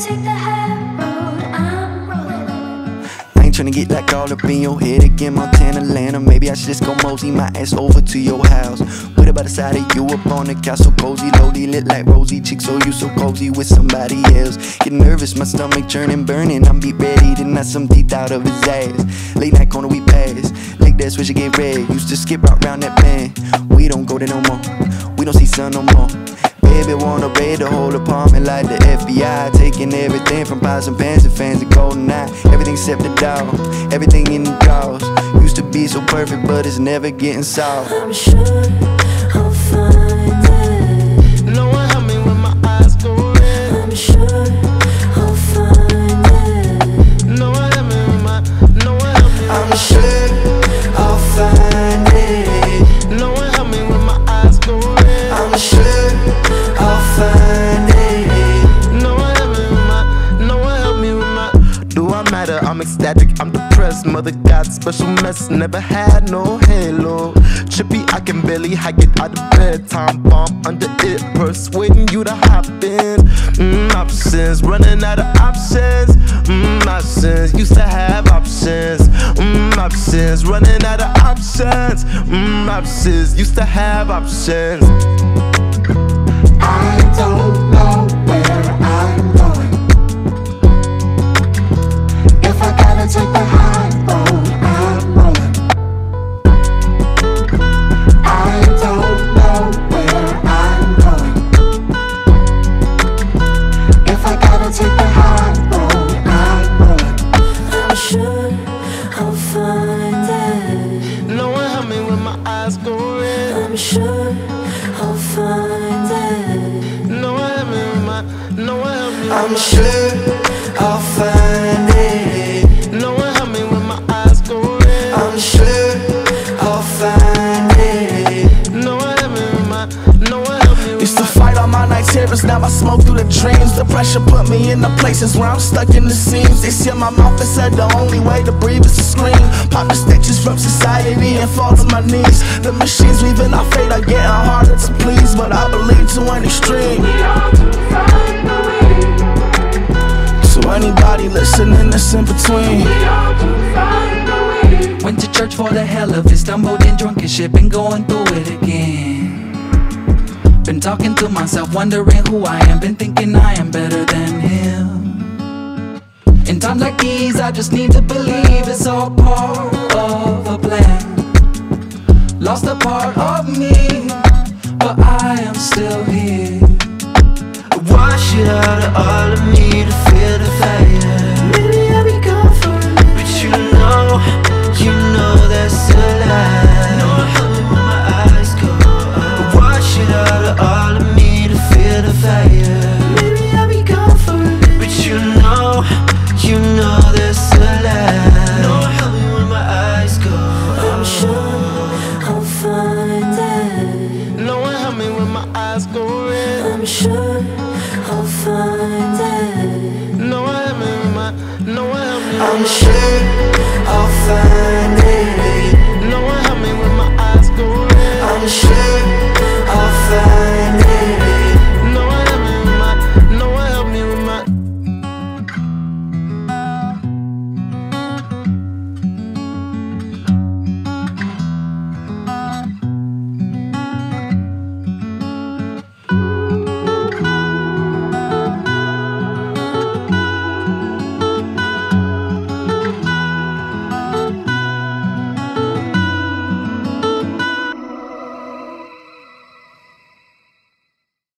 take the high road, I'm rolling. I ain't tryna get like all up in your head again, Montana, Atlanta. Maybe I should just go mosey my ass over to your house. Wait about the side of you up on the couch, so cozy, lowly, lit like rosy chicks. So you so cozy with somebody else. Get nervous, my stomach churning, burning. I'm be ready to knock some teeth out of his ass. Late night corner we pass, like that switch get red. Used to skip right round that bend. We don't go there no more, we don't see sun no more. Baby wanna raid the whole apartment like the FBI, taking everything from pots and pans and fans to golden eye. Everything except the dog, everything in the drawers. Used to be so perfect, but it's never getting soft. I'm sure I'll find it. No one help me when my eyes go red. I'm sure I'll find it. No one help me with my, no one help me. I'm sure I'll find it. No one help me when my eyes go red. I'm sure I'll find it. No one help me with my, no one help me with my. Do I matter? I'm ecstatic, I'm depressed. Mother got special mess, never had no halo. Trippy, I can barely hike it out of bed. Time bomb under it, persuading you to hop in. Options, running out of options. Options, used to have options. Options, running out of options. Options, used to have options. I don't know where I'm going. If I gotta take the high road, I'm rolling. I don't know where I'm going. If I gotta take the high road, I'm rolling. I'm sure I'll find it. No one help me when my eyes go red. I'm sure I'll find it. No one help me with my, no one help me with I'm my. sure I'll find it. No one help me when my eyes go red. I'm sure I'll find it. No one help me with my, no one help me with Used to my. fight all my night terrors, now I smoke through the dreams. The pressure put me in the places where I'm stuck in the seams. They seal my mouth and said the only way to breathe is to scream. Pop the stitches from society and fall to my knees. The machines weaving our fate are getting harder to please, but I believe to an extreme. So anybody listening that's in between, went to church for the hell of it, stumbled and drunk and shit, been going through it again. Been talking to myself, wondering who I am, been thinking I am better than him. In times like these, I just need to believe it's all part of a plan. Lost a part of me, but I am still here. Wash it out of all of me to feel the fire. Maybe I'll be gone for a minute. But you know that's a lie. No, help me when my eyes go. Wash it out of all of me to feel the fire. Maybe I'll be gone for a minute. But you know that's a lie. No, help me when my eyes go. I'm sure I'll find it. No one help me when my eyes go red. I'm sure I'll find it. No one help me with my, no one help me with my. I'm sure